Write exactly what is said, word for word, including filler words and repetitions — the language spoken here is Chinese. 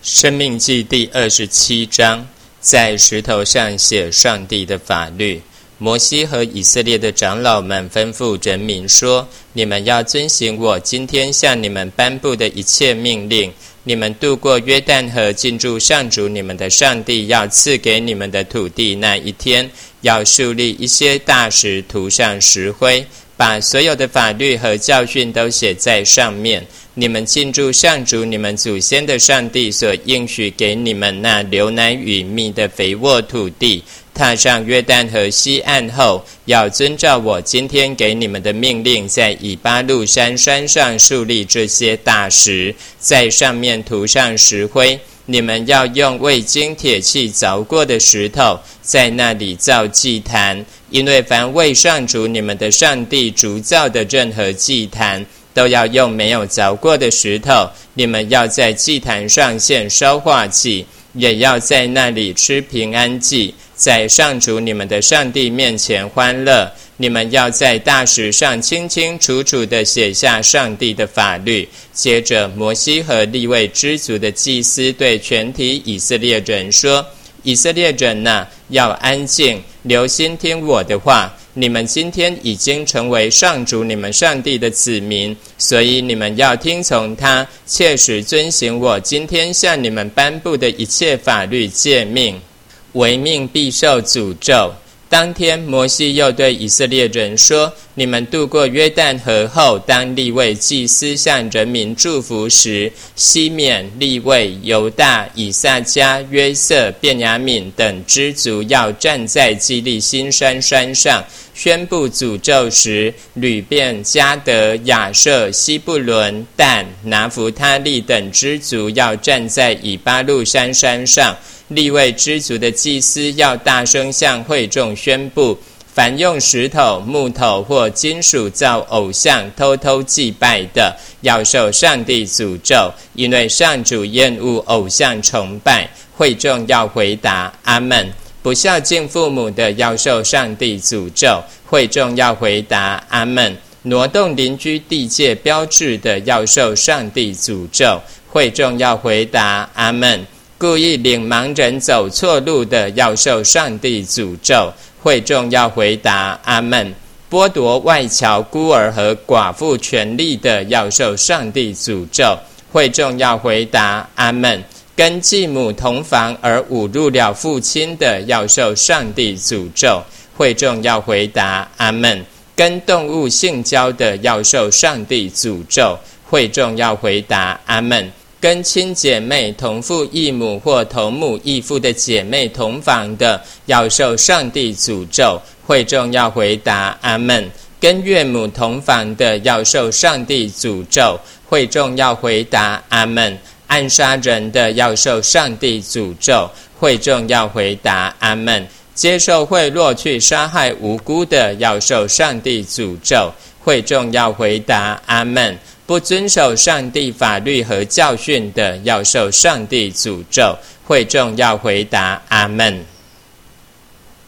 申命记第二十七章，在石头上写上帝的法律。摩西和以色列的长老们吩咐人民说：你们要遵行我今天向你们颁布的一切命令。你们渡过约旦河，进入上主你们的上帝要赐给你们的土地那一天，要树立一些大石，涂上石灰，把所有的法律和教训都写在上面。你们进入上主你们祖先的上帝所应许给你们那流奶与蜜的肥沃土地，踏上约旦河西岸后，要遵照我今天给你们的命令，在以巴路山山上树立这些大石，在上面涂上石灰。你们要用未经铁器凿过的石头，在那里造祭坛，因为凡为上主你们的上帝筑造的任何祭坛，都要用没有凿过的石头。你们要在祭坛上献烧化祭，也要在那里吃平安祭，在上主你们的上帝面前欢乐。你们要在大石上清清楚楚地写下上帝的法律。接着摩西和利未支族的祭司对全体以色列人说：以色列人哪，要安静，留心听我的话。你们今天已经成为上主你们上帝的子民，所以你们要听从他，切实遵行我今天向你们颁布的一切法律诫命，违命必受诅咒。当天摩西又对以色列人说：你们渡过约旦河后，当利未祭司向人民祝福时，西缅、利未、犹大、以萨迦、约瑟、便雅悯等支族要站在基利心山山上，宣布诅咒时，吕便、迦得、亚设、西布伦、但、拿弗他利等支族要站在以巴路山山上。利未支族的祭司要大声向会众宣布：凡用石头、木头或金属造偶像偷偷祭拜的，要受上帝诅咒，因为上主厌恶偶像崇拜。会众要回答阿们。不孝敬父母的要受上帝诅咒。会众要回答阿们。挪动邻居地界标志的要受上帝诅咒。会众要回答阿们。故意领盲人走错路的要受上帝诅咒。会众要回答阿们。剥夺外侨孤儿和寡妇权利的要受上帝诅咒。会众要回答阿们。跟继母同房而侮辱了父亲的要受上帝诅咒。会众要回答阿们。跟动物性交的要受上帝诅咒。会众要回答阿们。跟亲姐妹同父异母或同母异父的姐妹同房的要受上帝诅咒。会众要回答阿们。跟岳母同房的要受上帝诅咒。会众要回答阿们。暗杀人的要受上帝诅咒。会众要回答阿们。接受贿赂去杀害无辜的要受上帝诅咒。会众要回答阿们。不遵守上帝法律和教训的要受上帝诅咒。会众要回答阿们。